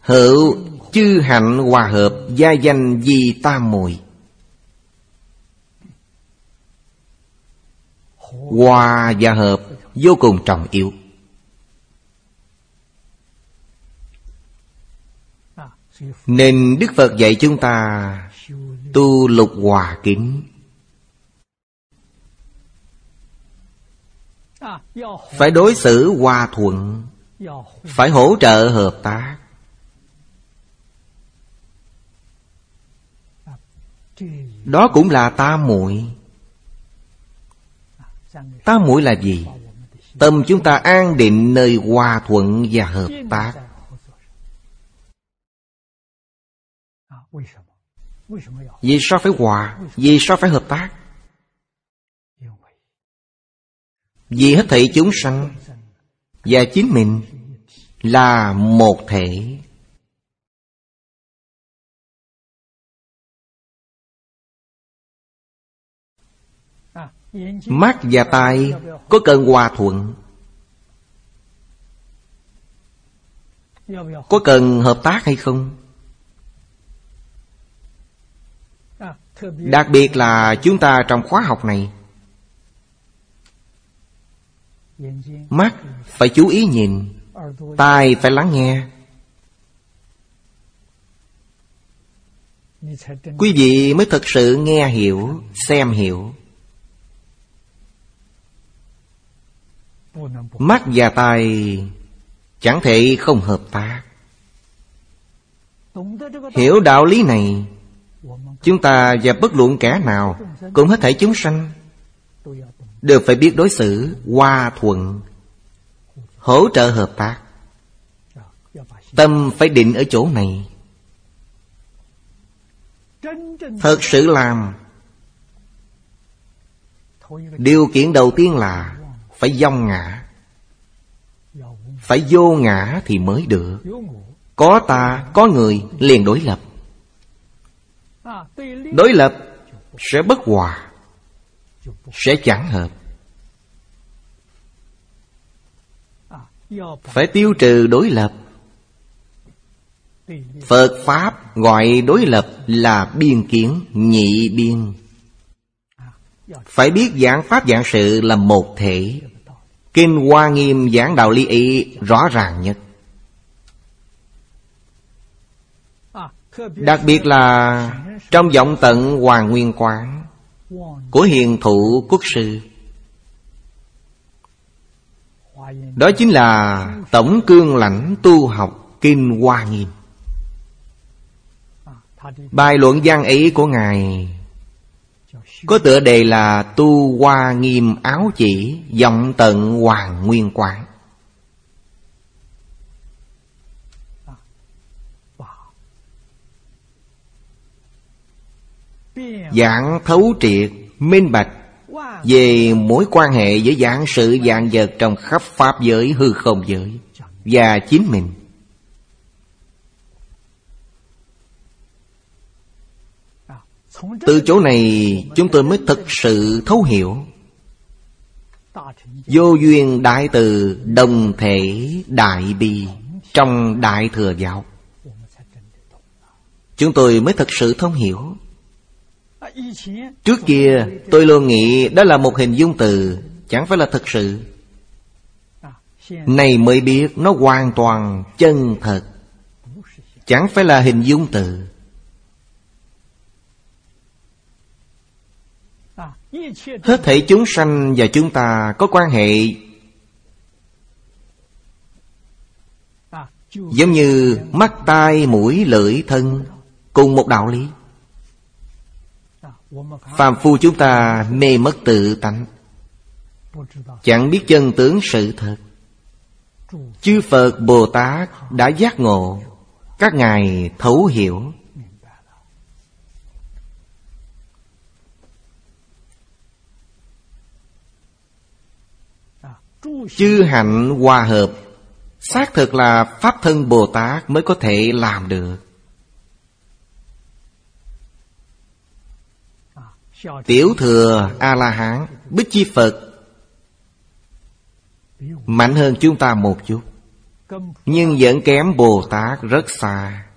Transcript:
Hữu chư hạnh hòa hợp, gia danh di tam muội. Hòa và hợp vô cùng trọng yếu. Nên Đức Phật dạy chúng ta tu lục hòa kính. Phải đối xử hòa thuận, phải hỗ trợ hợp tác. Đó cũng là tam muội. Tam muội là gì? Tâm chúng ta an định nơi hòa thuận và hợp tác. Vì sao phải hòa? Vì sao phải hợp tác? Vì hết thảy chúng sanh và chính mình là một thể. Mắt và tai có cần hòa thuận, có cần hợp tác hay không? Đặc biệt là chúng ta trong khóa học này, mắt phải chú ý nhìn, tai phải lắng nghe. Quý vị mới thực sự nghe hiểu, xem hiểu. Mắt và tai chẳng thể không hợp tác. Hiểu đạo lý này, chúng ta và bất luận kẻ nào cũng hết thảy chúng sanh đều phải biết đối xử hòa thuận, hỗ trợ hợp tác. Tâm phải định ở chỗ này. Thật sự làm. Điều kiện đầu tiên là phải vong ngã. Phải vô ngã thì mới được. Có ta, có người liền đối lập. Đối lập sẽ bất hòa, sẽ chẳng hợp. Phải tiêu trừ đối lập. Phật Pháp gọi đối lập là biên kiến, nhị biên. Phải biết giảng Pháp giảng sự là một thể. Kinh Hoa Nghiêm giảng đạo lý ấy rõ ràng nhất. Đặc biệt là trong Vọng Tận Hoàng Nguyên Quán của Hiền Thụ Quốc Sư. Đó chính là tổng cương lãnh tu học Kinh Hoa Nghiêm. Bài luận văn ấy của Ngài có tựa đề là Tu Hoa Nghiêm Áo Chỉ Vọng Tận Hoàng Nguyên Quán. Giảng thấu triệt, minh bạch về mối quan hệ giữa vạn sự vạn vật trong khắp pháp giới, hư không giới và chính mình. Từ chỗ này chúng tôi mới thực sự thấu hiểu. Vô duyên đại từ, đồng thể đại bi trong Đại Thừa Giáo, chúng tôi mới thực sự thông hiểu. Trước kia tôi luôn nghĩ đó là một hình dung từ, chẳng phải là thực sự. Này mới biết nó hoàn toàn chân thật, chẳng phải là hình dung từ. Hết thảy chúng sanh và chúng ta có quan hệ giống như mắt, tai, mũi, lưỡi, thân, cùng một đạo lý. Phàm phu chúng ta mê mất tự tánh, chẳng biết chân tướng sự thật. Chư Phật Bồ Tát đã giác ngộ, các ngài thấu hiểu. Chư hạnh hòa hợp xác thực là Pháp thân Bồ Tát mới có thể làm được. Tiểu thừa A-la-hán, Bích Chi Phật mạnh hơn chúng ta một chút. nhưng vẫn kém Bồ Tát rất xa.